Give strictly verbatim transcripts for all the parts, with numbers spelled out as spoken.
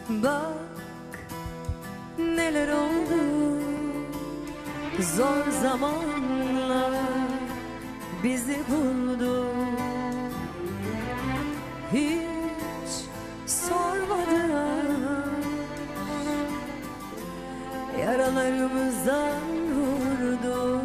Bak neler oldu, zor zamanlar bizi buldu. Hiç sormadan yaralarımızdan vurdu.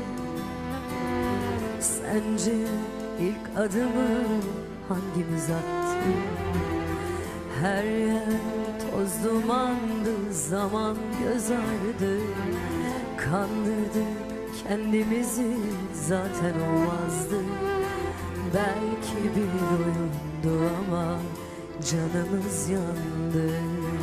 Sence ilk adımı hangimiz attı? Her yer toz dumandı, zaman göz ardı. Kandırdık kendimizi, zaten olmazdı. Belki bir oyundu ama canımız yandı.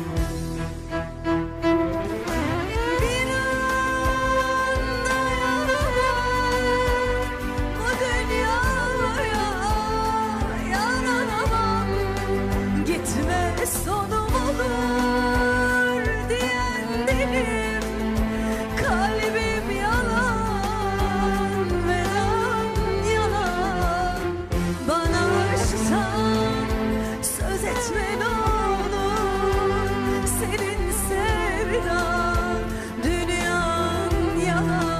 Sonum olur diyen dilim, kalbim yalan veren yalan. Bana aşktan söz etme ne olur, senin sevdan dünyan yalan.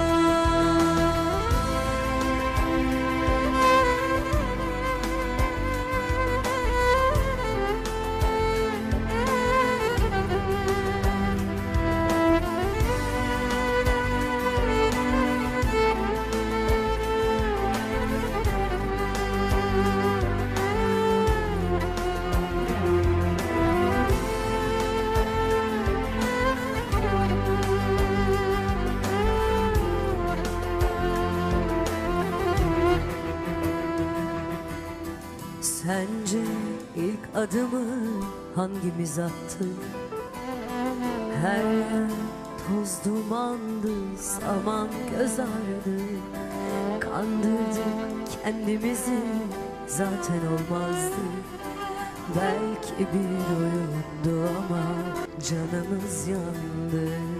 Sence ilk adımı hangimiz attı? Her yer toz dumandı, zaman göz ardı. Kandırdık kendimizi, zaten olmazdı. Belki bir oyundu ama canımız yandı.